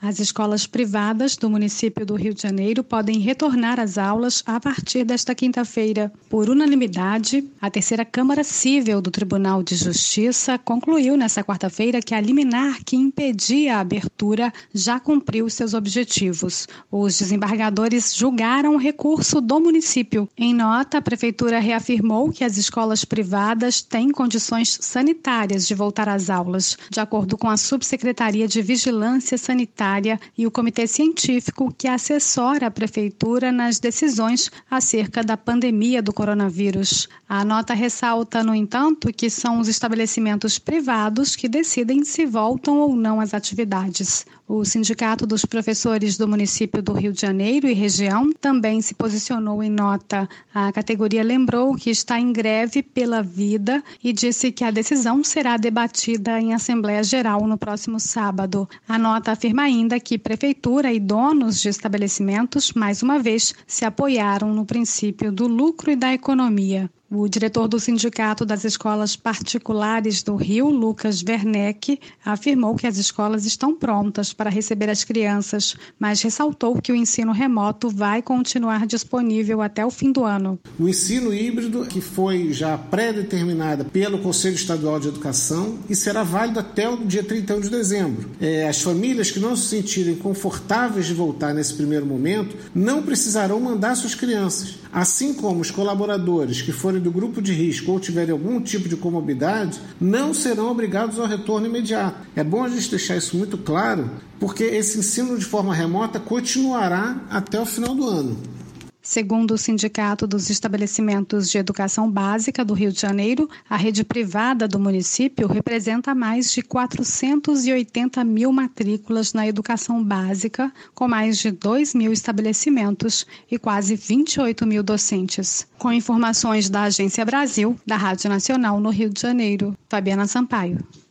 As escolas privadas do município do Rio de Janeiro podem retornar às aulas a partir desta quinta-feira. Por unanimidade, a terceira Câmara Cível do Tribunal de Justiça concluiu nesta quarta-feira que a liminar que impedia a abertura já cumpriu seus objetivos. Os desembargadores julgaram o recurso do município. Em nota, a Prefeitura reafirmou que as escolas privadas têm condições sanitárias de voltar às aulas, de acordo com a Subsecretaria de Vigilância Sanitária e o Comitê Científico que assessora a Prefeitura nas decisões acerca da pandemia do coronavírus. A nota ressalta, no entanto, que são os estabelecimentos privados que decidem se voltam ou não às atividades. O Sindicato dos Professores do município do Rio de Janeiro e região também se posicionou em nota. A categoria lembrou que está em greve pela vida e disse que a decisão será debatida em Assembleia Geral no próximo sábado. A nota afirma ainda que Prefeitura e donos de estabelecimentos, mais uma vez, se apoiaram no princípio do lucro e da economia. O diretor do Sindicato das Escolas Particulares do Rio, Lucas Werneck, afirmou que as escolas estão prontas para receber as crianças, mas ressaltou que o ensino remoto vai continuar disponível até o fim do ano. O ensino híbrido, que foi já pré-determinado pelo Conselho Estadual de Educação e será válido até o dia 31 de dezembro. As famílias que não se sentirem confortáveis de voltar nesse primeiro momento não precisarão mandar suas crianças, assim como os colaboradores que forem do grupo de risco ou tiverem algum tipo de comorbidade, não serão obrigados ao retorno imediato. É bom a gente deixar isso muito claro, porque esse ensino de forma remota continuará até o final do ano. Segundo o Sindicato dos Estabelecimentos de Educação Básica do Rio de Janeiro, a rede privada do município representa mais de 480 mil matrículas na educação básica, com mais de 2 mil estabelecimentos e quase 28 mil docentes. Com informações da Agência Brasil, da Rádio Nacional no Rio de Janeiro, Fabiana Sampaio.